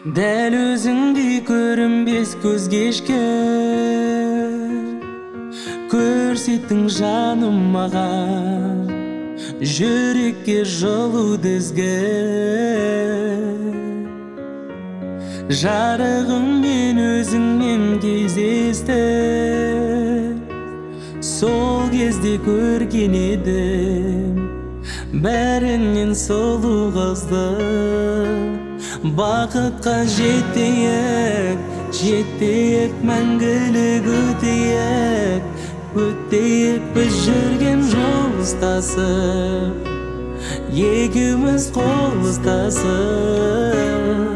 Дәл өзіңдей көрінбес көз кешкі көрсеттің жаным маған, жүрекке жылу дізгі. Жарығыммен өзіңмен кездесті, сол кезде көрген едім бәрінен сұлу қызды. Бақытқа жетейік, жетейік, мәңгілік өтейік, өтейік біз жүрген жол ұстасып, екеуміз қол ұстасып.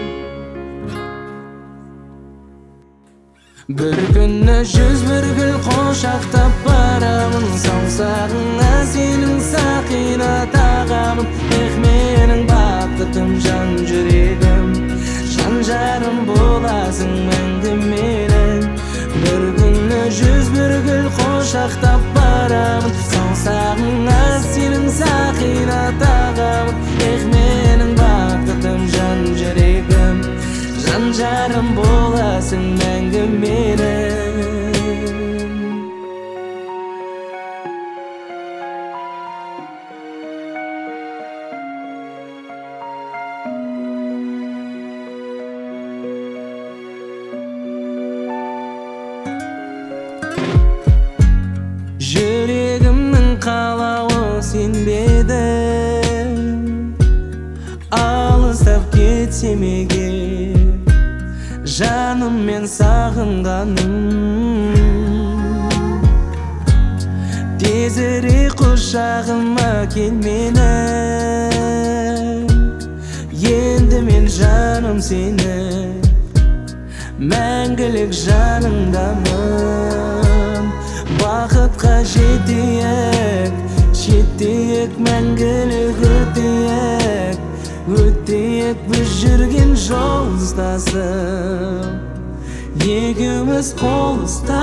Бір күні 101 гүл құшақтап барамын, саусағыңа сенің сақина тағамын. Менің бақытым, жан жүрегім, жан жарым боласың мәңгі менің. Бір күні 101 гүл құшақтап барамын, саусағыңа сенің сақина тағамын. Менің бақытым, жан жүрегім, жан жарым боласың мәңгі менің. Жүрегімнің қалауы сенбеді, алыстап кетсем егер жаным мен сағынғаным. Тезірек құшағыма кел менің, енді мен жаным сені, мәңгілік жаныңдамын. Бақытқа жетейік, жетейік, мәңгілік өтейік, өтейік біз жүрген жол ұстасып, екеуміз қол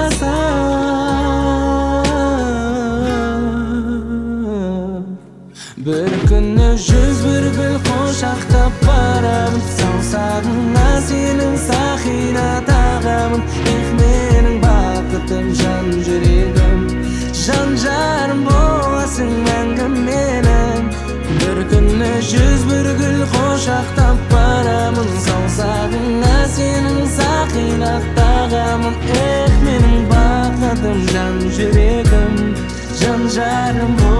ұстасып. Бір күні 101 гүл құшақтап барамын, саусағыңа сенің сақина тағамын. Менің бақытым, жан жүрегім, жан жарым боласың мәңгі менің. Бір күні 101 гүл құшақтап барамын, саусағыңа сенің сақина тағамын. Менің бақытым, жан жүрегім, жан жарым боласың.